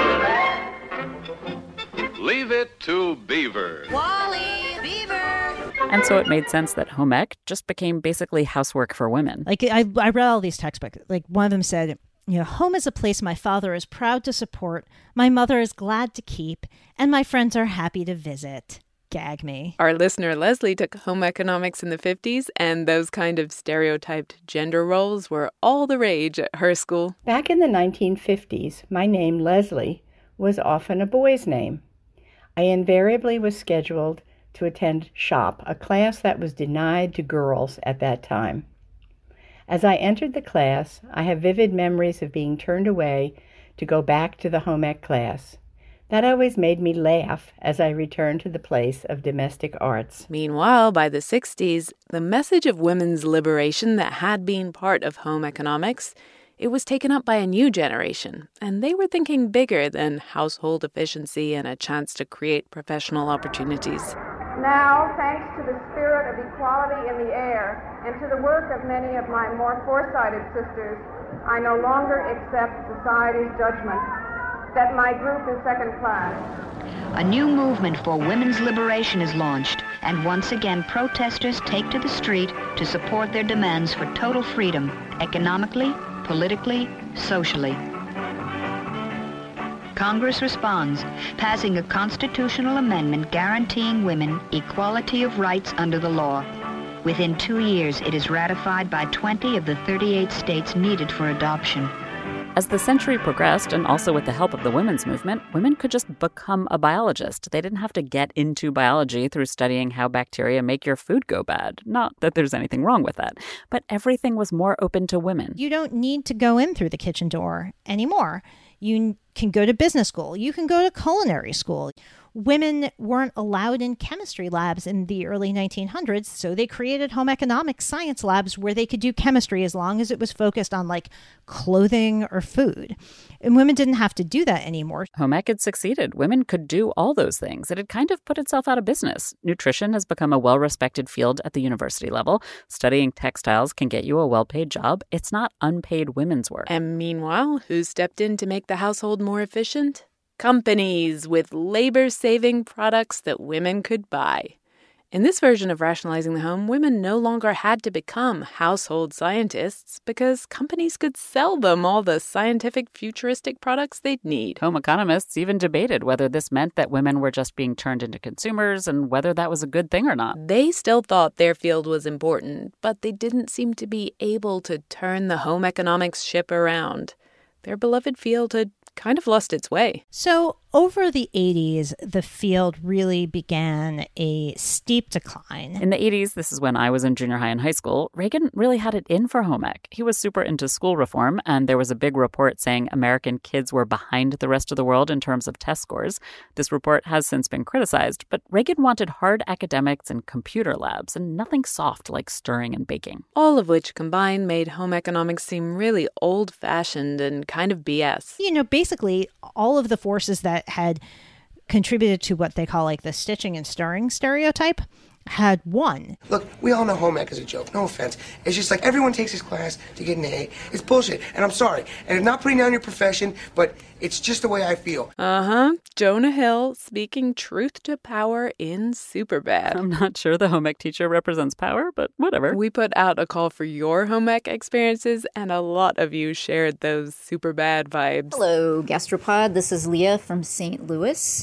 Leave it to Beaver. Wally, Beaver. And so it made sense that home ec just became basically housework for women. Like, I, I read all these textbooks. Like, one of them said, you know, home is a place my father is proud to support, my mother is glad to keep, and my friends are happy to visit. Gag me. Our listener Leslie took home economics in the fifties, and those kind of stereotyped gender roles were all the rage at her school. Back in the nineteen fifties, my name, Leslie, was often a boy's name. I invariably was scheduled to attend shop, a class that was denied to girls at that time. As I entered the class, I have vivid memories of being turned away to go back to the home ec class. That always made me laugh as I returned to the place of domestic arts. Meanwhile, by the sixties, the message of women's liberation that had been part of home economics, it was taken up by a new generation, and they were thinking bigger than household efficiency and a chance to create professional opportunities. Now, thanks to the spirit of equality in the air and to the work of many of my more foresighted sisters, I no longer accept society's judgment that my group is second class. A new movement for women's liberation is launched, and once again protesters take to the street to support their demands for total freedom, economically, politically, socially. Congress responds, passing a constitutional amendment guaranteeing women equality of rights under the law. Within two years, it is ratified by twenty of the thirty-eight states needed for adoption. As the century progressed, and also with the help of the women's movement, women could just become a biologist. They didn't have to get into biology through studying how bacteria make your food go bad. Not that there's anything wrong with that, but everything was more open to women. You don't need to go in through the kitchen door anymore. You can go to business school. You can go to culinary school. Women weren't allowed in chemistry labs in the early nineteen hundreds, so they created home economics science labs where they could do chemistry as long as it was focused on, like, clothing or food. And women didn't have to do that anymore. Home ec had succeeded. Women could do all those things. It had kind of put itself out of business. Nutrition has become a well-respected field at the university level. Studying textiles can get you a well-paid job. It's not unpaid women's work. And meanwhile, who stepped in to make the household more efficient? Companies with labor-saving products that women could buy. In this version of rationalizing the home, women no longer had to become household scientists because companies could sell them all the scientific, futuristic products they'd need. Home economists even debated whether this meant that women were just being turned into consumers and whether that was a good thing or not. They still thought their field was important, but they didn't seem to be able to turn the home economics ship around. Their beloved field had kind of lost its way. So over the eighties, the field really began a steep decline. In the eighties, this is when I was in junior high and high school, Reagan really had it in for home ec. He was super into school reform, and there was a big report saying American kids were behind the rest of the world in terms of test scores. This report has since been criticized, but Reagan wanted hard academics and computer labs and nothing soft like stirring and baking. All of which combined made home economics seem really old-fashioned and kind of B S. You know, basically all of the forces that had contributed to what they call like the stitching and stirring stereotype had won. Look, we all know home ec is a joke, no offense. It's just like everyone takes this class to get an A. It's bullshit, and I'm sorry. And I'm not putting down your profession, but it's just the way I feel. Uh-huh. Jonah Hill speaking truth to power in Superbad. I'm not sure the home ec teacher represents power, but whatever. We put out a call for your home ec experiences, and a lot of you shared those Superbad vibes. Hello, Gastropod. This is Leah from Saint Louis.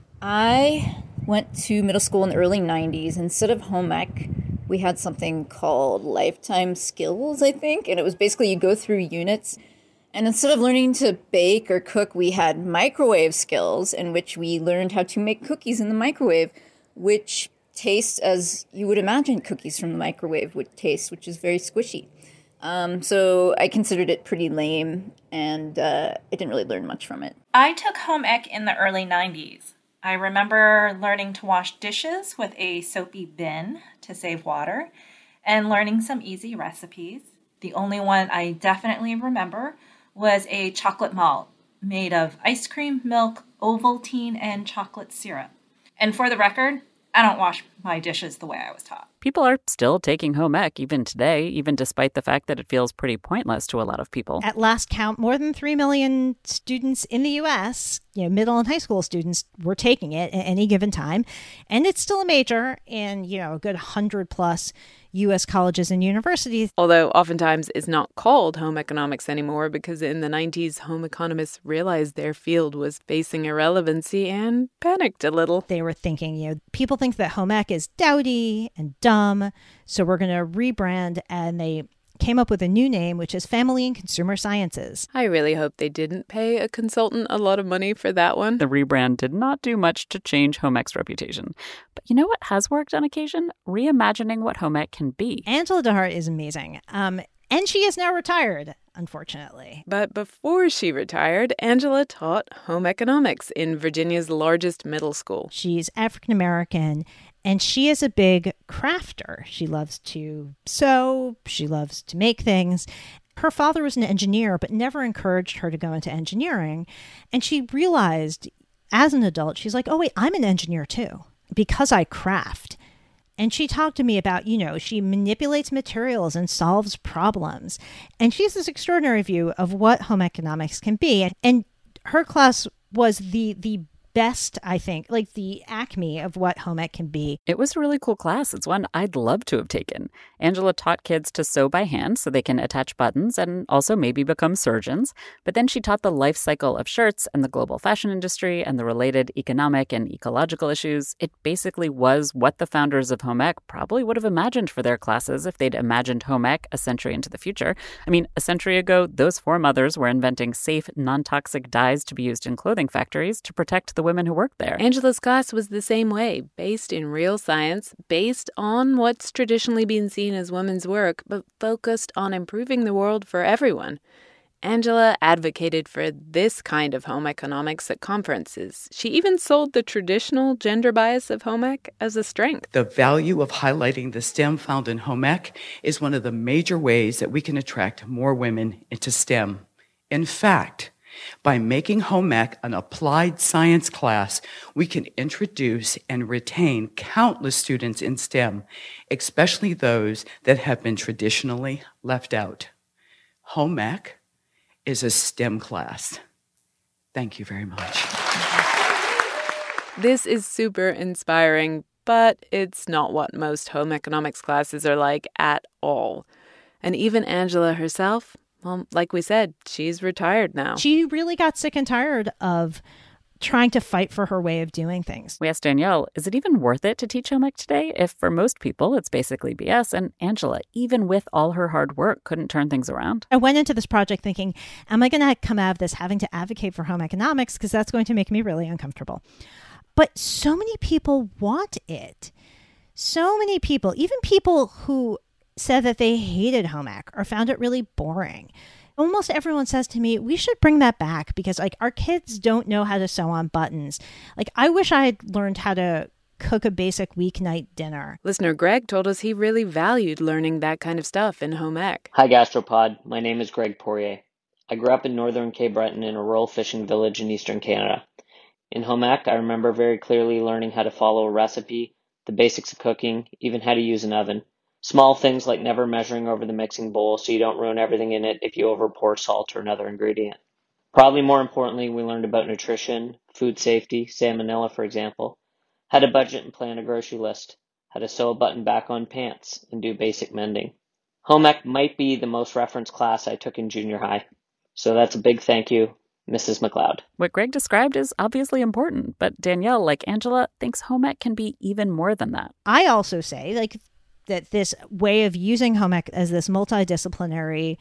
I went to middle school in the early nineties. Instead of home ec, we had something called Lifetime Skills, I think. And it was basically you go through units. And instead of learning to bake or cook, we had microwave skills in which we learned how to make cookies in the microwave, which tastes as you would imagine cookies from the microwave would taste, which is very squishy. Um, so I considered it pretty lame, and uh, I didn't really learn much from it. I took home ec in the early nineties. I remember learning to wash dishes with a soapy bin to save water and learning some easy recipes. The only one I definitely remember was a chocolate malt made of ice cream, milk, Ovaltine, and chocolate syrup. And for the record, I don't wash my dishes the way I was taught. People are still taking home ec even today, even despite the fact that it feels pretty pointless to a lot of people. At last count, more than three million students in the U S, you know, middle and high school students, were taking it at any given time. And it's still a major in, you know, a good one hundred plus U S colleges and universities. Although oftentimes it's not called home economics anymore because in the nineties, home economists realized their field was facing irrelevancy and panicked a little. They were thinking, you know, people think that home ec is dowdy and dumb, so we're going to rebrand, and they came up with a new name, which is Family and Consumer Sciences. I really hope they didn't pay a consultant a lot of money for that one. The rebrand did not do much to change home ec's reputation. But you know what has worked on occasion? Reimagining what home ec can be. Angela DeHart is amazing. Um, and she is now retired, unfortunately. But before she retired, Angela taught home economics in Virginia's largest middle school. She's African American, and she is a big crafter. She loves to sew. She loves to make things. Her father was an engineer, but never encouraged her to go into engineering. And she realized as an adult, she's like, oh, wait, I'm an engineer too, because I craft. And she talked to me about, you know, she manipulates materials and solves problems. And she has this extraordinary view of what home economics can be. And her class was the the best, I think, like the acme of what home ec can be. It was a really cool class. It's one I'd love to have taken. Angela taught kids to sew by hand so they can attach buttons and also maybe become surgeons. But then she taught the life cycle of shirts and the global fashion industry and the related economic and ecological issues. It basically was what the founders of home ec probably would have imagined for their classes if they'd imagined home ec a century into the future. I mean, a century ago, those four mothers were inventing safe, non-toxic dyes to be used in clothing factories to protect the women who worked there. Angela's class was the same way, based in real science, based on what's traditionally been seen as women's work, but focused on improving the world for everyone. Angela advocated for this kind of home economics at conferences. She even sold the traditional gender bias of home ec as a strength. The value of highlighting the STEM found in home ec is one of the major ways that we can attract more women into STEM. In fact, by making home ec an applied science class, we can introduce and retain countless students in STEM, especially those that have been traditionally left out. Home ec is a STEM class. Thank you very much. This is super inspiring, but it's not what most home economics classes are like at all. And even Angela herself, well, like we said, she's retired now. She really got sick and tired of trying to fight for her way of doing things. We asked Danielle, is it even worth it to teach home ec today if for most people it's basically B S? And Angela, even with all her hard work, couldn't turn things around. I went into this project thinking, am I going to come out of this having to advocate for home economics? Because that's going to make me really uncomfortable. But so many people want it. So many people, even people who said that they hated home ec or found it really boring. Almost everyone says to me, we should bring that back because like our kids don't know how to sew on buttons. Like I wish I had learned how to cook a basic weeknight dinner. Listener Greg told us he really valued learning that kind of stuff in home ec. Hi Gastropod, my name is Greg Poirier. I grew up in northern Cape Breton in a rural fishing village in eastern Canada. In home ec, I remember very clearly learning how to follow a recipe the basics of cooking, even how to use an oven. Small things like never measuring over the mixing bowl so you don't ruin everything in it if you overpour salt or another ingredient. Probably more importantly, we learned about nutrition, food safety, salmonella for example, how to budget and plan a grocery list, how to sew a button back on pants, and do basic mending. Home ec might be the most referenced class I took in junior high. So that's a big thank you, Missus McLeod. What Greg described is obviously important, but Danielle, like Angela, thinks home ec can be even more than that. I also say, like, that this way of using home ec as this multidisciplinary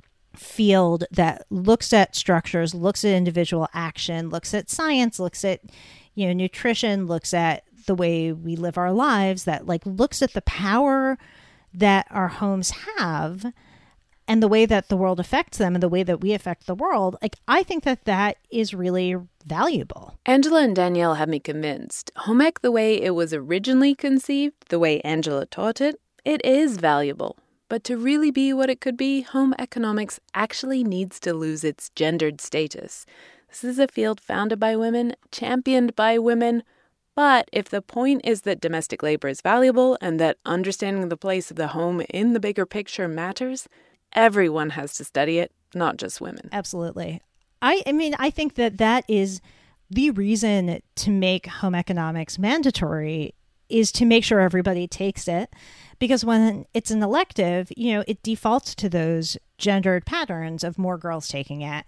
field that looks at structures, looks at individual action, looks at science, looks at, you know, nutrition, looks at the way we live our lives, that like looks at the power that our homes have and the way that the world affects them and the way that we affect the world. Like, I think that that is really valuable. Angela and Danielle have me convinced. Home ec, the way it was originally conceived, the way Angela taught it, it is valuable. But to really be what it could be, home economics actually needs to lose its gendered status. This is a field founded by women, championed by women. But if the point is that domestic labor is valuable and that understanding the place of the home in the bigger picture matters, everyone has to study it, not just women. Absolutely. I, I mean, I think that that is the reason to make home economics mandatory, is to make sure everybody takes it. Because when it's an elective, you know, it defaults to those gendered patterns of more girls taking it.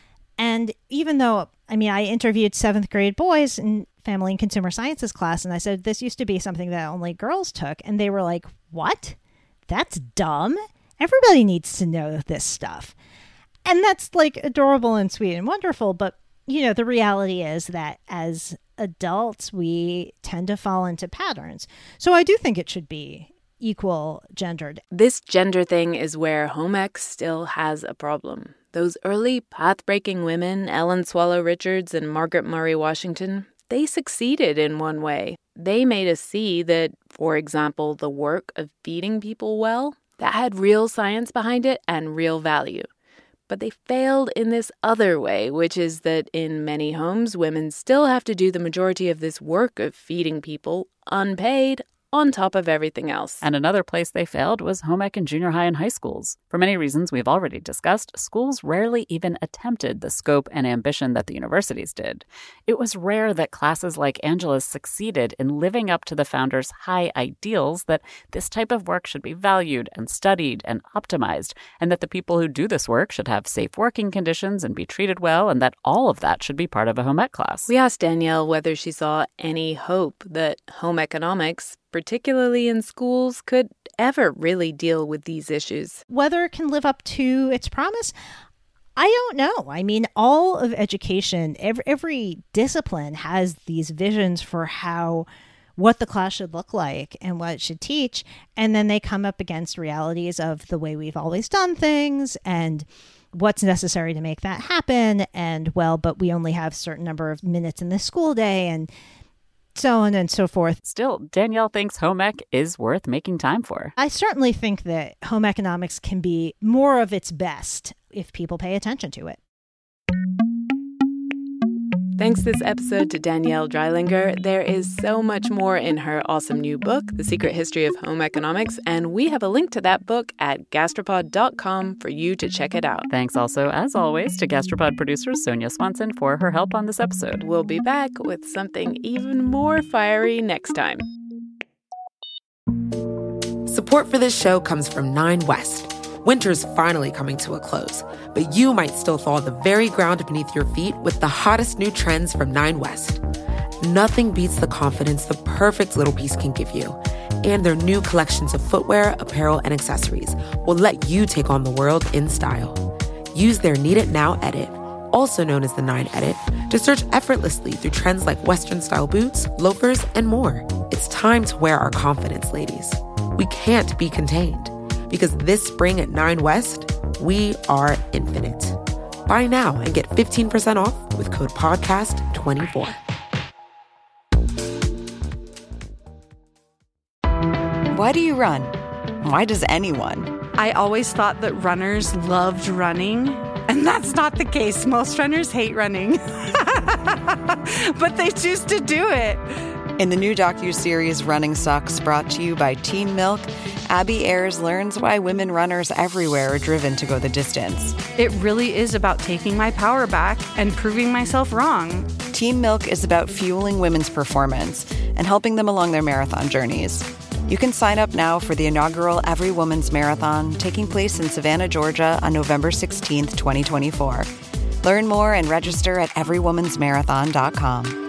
And even though, I mean, I interviewed seventh grade boys in family and consumer sciences class, and I said, this used to be something that only girls took. And they were like, what? That's dumb. Everybody needs to know this stuff. And that's like adorable and sweet and wonderful. But, you know, the reality is that as adults, we tend to fall into patterns. So I do think it should be equal gendered. This gender thing is where home ec still has a problem. Those early path-breaking women, Ellen Swallow Richards and Margaret Murray Washington, they succeeded in one way. They made us see that, for example, the work of feeding people well, that had real science behind it and real value. But they failed in this other way, which is that in many homes, women still have to do the majority of this work of feeding people unpaid, on top of everything else. And another place they failed was home ec in junior high and high schools. For many reasons we've already discussed, schools rarely even attempted the scope and ambition that the universities did. It was rare that classes like Angela's succeeded in living up to the founders' high ideals that this type of work should be valued and studied and optimized, and that the people who do this work should have safe working conditions and be treated well, and that all of that should be part of a home ec class. We asked Danielle whether she saw any hope that home economics, particularly in schools, could ever really deal with these issues. Whether it can live up to its promise, I don't know. I mean, all of education, every, every discipline has these visions for how, what the class should look like and what it should teach. And then they come up against realities of the way we've always done things and what's necessary to make that happen. And, well, but we only have a certain number of minutes in the school day, and so on and so forth. Still, Danielle thinks home ec is worth making time for. I certainly think that home economics can be more of its best if people pay attention to it. Thanks this episode to Danielle Dreilinger. There is so much more in her awesome new book, The Secret History of Home Economics, and we have a link to that book at gastropod dot com for you to check it out. Thanks also, as always, to Gastropod producer Sonia Swanson for her help on this episode. We'll be back with something even more fiery next time. Support for this show comes from Nine West. Winter's finally coming to a close, but you might still thaw the very ground beneath your feet with the hottest new trends from Nine West. Nothing beats the confidence the perfect little piece can give you. And their new collections of footwear, apparel, and accessories will let you take on the world in style. Use their Need It Now edit, also known as the Nine Edit, to search effortlessly through trends like Western-style boots, loafers, and more. It's time to wear our confidence, ladies. We can't be contained. Because this spring at Nine West, we are infinite. Buy now and get fifteen percent off with code podcast twenty-four. Why do you run? Why does anyone? I always thought that runners loved running, and that's not the case. Most runners hate running, but they choose to do it. In the new docuseries Running Sucks, brought to you by Team Milk, Abby Ayers learns why women runners everywhere are driven to go the distance. It really is about taking my power back and proving myself wrong. Team Milk is about fueling women's performance and helping them along their marathon journeys. You can sign up now for the inaugural Every Woman's Marathon, taking place in Savannah, Georgia on November sixteenth, twenty twenty-four. Learn more and register at every woman's marathon dot com.